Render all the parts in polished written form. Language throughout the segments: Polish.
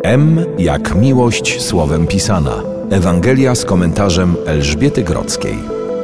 M jak miłość słowem pisana. Ewangelia z komentarzem Elżbiety Grodzkiej.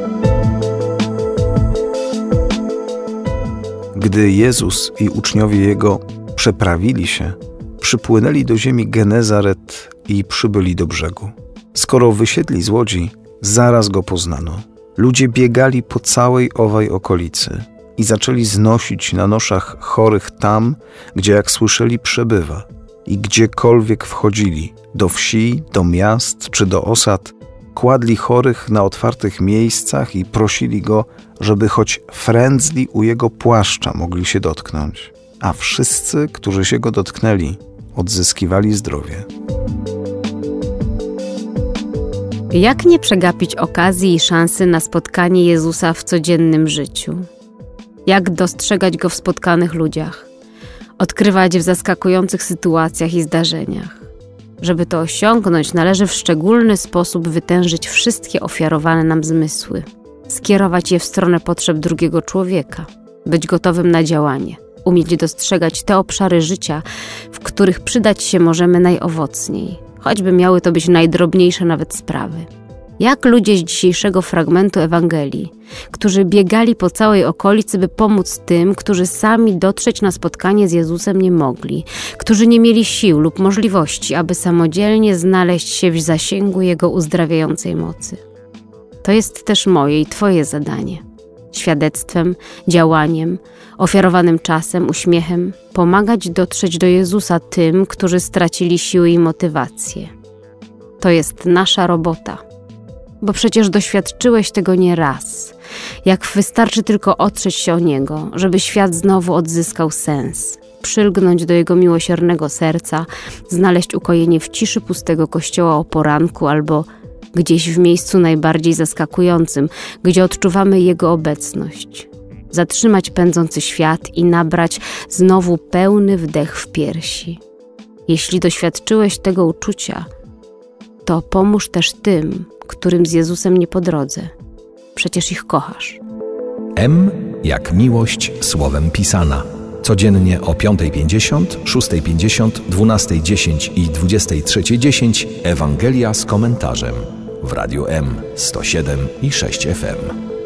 Gdy Jezus i uczniowie Jego przeprawili się, przypłynęli do ziemi Genezaret i przybyli do brzegu. Skoro wysiedli z łodzi, zaraz Go poznano. Ludzie biegali po całej owej okolicy i zaczęli znosić na noszach chorych tam, gdzie jak słyszeli przebywa. I gdziekolwiek wchodzili, do wsi, do miast czy do osad, kładli chorych na otwartych miejscach i prosili Go, żeby choć frędzli u Jego płaszcza mogli się dotknąć. A wszyscy, którzy się Go dotknęli, odzyskiwali zdrowie. Jak nie przegapić okazji i szansy na spotkanie Jezusa w codziennym życiu? Jak dostrzegać Go w spotkanych ludziach? Odkrywać w zaskakujących sytuacjach i zdarzeniach. Żeby to osiągnąć, należy w szczególny sposób wytężyć wszystkie ofiarowane nam zmysły. Skierować je w stronę potrzeb drugiego człowieka. Być gotowym na działanie. Umieć dostrzegać te obszary życia, w których przydać się możemy najowocniej. Choćby miały to być najdrobniejsze nawet sprawy. Jak ludzie z dzisiejszego fragmentu Ewangelii, którzy biegali po całej okolicy, by pomóc tym, którzy sami dotrzeć na spotkanie z Jezusem nie mogli, którzy nie mieli sił lub możliwości, aby samodzielnie znaleźć się w zasięgu Jego uzdrawiającej mocy. To jest też moje i Twoje zadanie. Świadectwem, działaniem, ofiarowanym czasem, uśmiechem pomagać dotrzeć do Jezusa tym, którzy stracili siły i motywację. To jest nasza robota. Bo przecież doświadczyłeś tego nie raz. Jak wystarczy tylko otrzeć się o Niego, żeby świat znowu odzyskał sens. Przylgnąć do Jego miłosiernego serca, znaleźć ukojenie w ciszy pustego kościoła o poranku albo gdzieś w miejscu najbardziej zaskakującym, gdzie odczuwamy Jego obecność. Zatrzymać pędzący świat i nabrać znowu pełny wdech w piersi. Jeśli doświadczyłeś tego uczucia, to pomóż też tym, którym z Jezusem nie po drodze. Przecież ich kochasz. M jak miłość słowem pisana. Codziennie o 5:50, 6:50, 12:10 i 23:10 Ewangelia z komentarzem w Radiu M 107,6 FM.